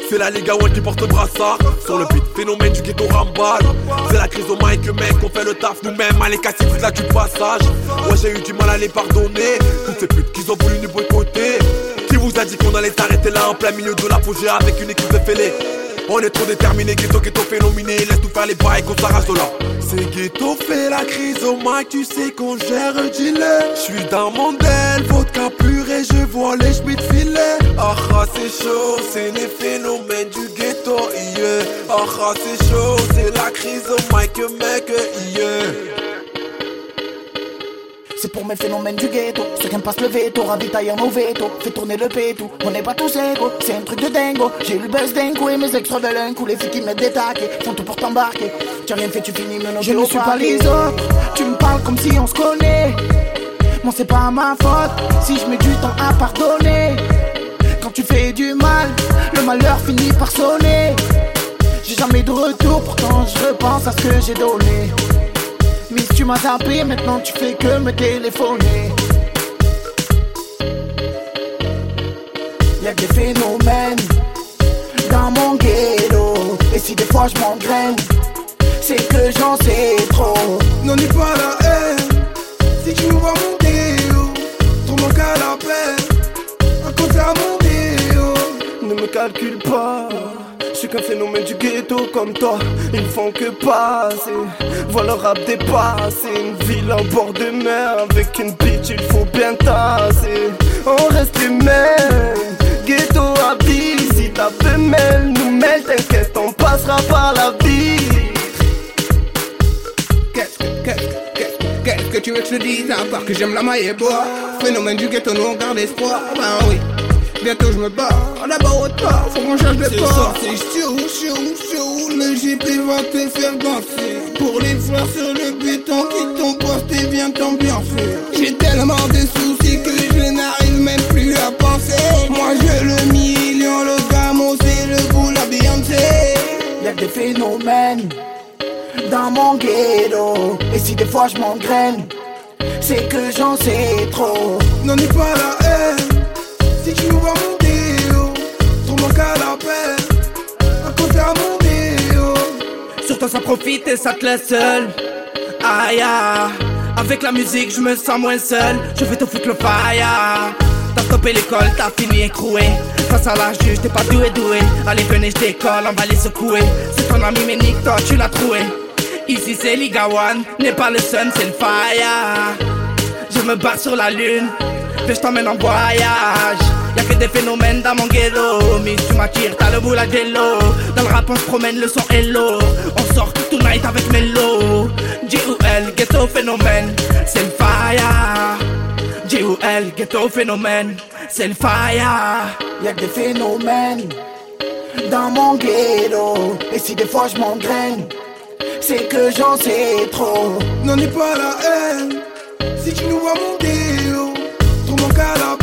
C'est la Liga One qui porte le brassard. Sur le beat, phénomène du ghetto rambal. C'est la crise au mic, mec, on fait le taf nous-mêmes. Allez, casser toute la du passage. Moi j'ai eu du mal à les pardonner. Toutes ces putes qu'ils ont voulu nous boycotter. Qui vous a dit qu'on allait s'arrêter là en plein milieu de l'apogée avec une équipe de fêlés? On est trop déterminés, ghetto phénominé. Laisse nous faire les bails qu'on s'arrache de là. C'est ghetto fait la crise au mic, tu sais qu'on gère le dealer. J'suis dans mon del, vodka purée, je vois les schmitt filet. Ah c'est chaud, c'est les phénomènes du ghetto, yeah. Ah c'est chaud, c'est la crise au mic, mec, yeah. C'est pour mes phénomènes du ghetto, ceux qui me passent le veto, ravitaillant nos vétos, fait tourner le pétou, on n'est pas tous égaux, c'est un truc de dingo. J'ai eu le buzz d'un coup et mes ex rebelles un coup, les filles qui mettent des taquets, font tout pour t'embarquer. Tu as rien fait, tu finis maintenant. Je ne suis pas les autres, tu me parles comme si on se connaît. Bon c'est pas ma faute, si je mets du temps à pardonner. Quand tu fais du mal, le malheur finit par sonner. J'ai jamais de retour, pourtant je repense à ce que j'ai donné. Miss tu m'as zappé, maintenant tu fais que me téléphoner. Y'a que des phénomènes dans mon ghetto. Et si des fois je m'engraine, c'est que j'en sais trop. Non n'est pas la haine, si tu vois mon déo, trop manque à la peine, à cause à mon déo. Ne me calcule pas, je suis qu'un phénomène du ghetto comme toi. Ils font que passer, voient le rap dépasser. Une ville en bord de mer, avec une bitch il faut bien tasser. On reste humain, ghetto à vie. Si ta femelle nous mêle, t'inquiète, on passera par la vie. Qu'est-ce que tu veux que je te dise, à part que j'aime la maille et bois. Phénomène du ghetto, nous on garde espoir. Ben oui, bientôt je me bats, d'abord au pas, faut qu'on change de port. C'est chaud, le GP va te faire danser. Pour les fleurs sur le béton qui t'ont posté, viens t'ambiancer. J'ai tellement de soucis que je n'arrive même plus à penser. Moi je le million, le gamo c'est le bout, la Beyoncé. Y'a que des phénomènes dans mon ghetto. Et si des fois je m'engraine, c'est que j'en sais trop. Non n'est pas la haine, si tu vois mon déo, trop manque à la peine, à cause à mon déo. Sur toi ça profite et ça te laisse seul. Aïe, avec la musique je me sens moins seul. Je vais te foutre le fire. T'as stoppé l'école, t'as fini écroué. Face à la juge, t'es pas doué. Allez venez je décolle, on va les secouer. C'est ton ami mais nique toi, tu l'as troué. Ici c'est Liga One, n'est pas le sun, c'est le fire. Je me barre sur la lune, que je t'emmène en voyage. Y'a que des phénomènes dans mon ghetto. Mais tu m'attires, t'as le boule à jello. Dans le rap on se promène, le son hello. On sort tonight avec Mello. G.O.L, ghetto phénomène, c'est le fire. G.O.L, ghetto phénomène, c'est le fire. Y'a que des phénomènes dans mon ghetto. Et si des fois je m'engraine, c'est que j'en sais trop. Non n'est pas la haine, si tu nous vois mon déo, trop manque à la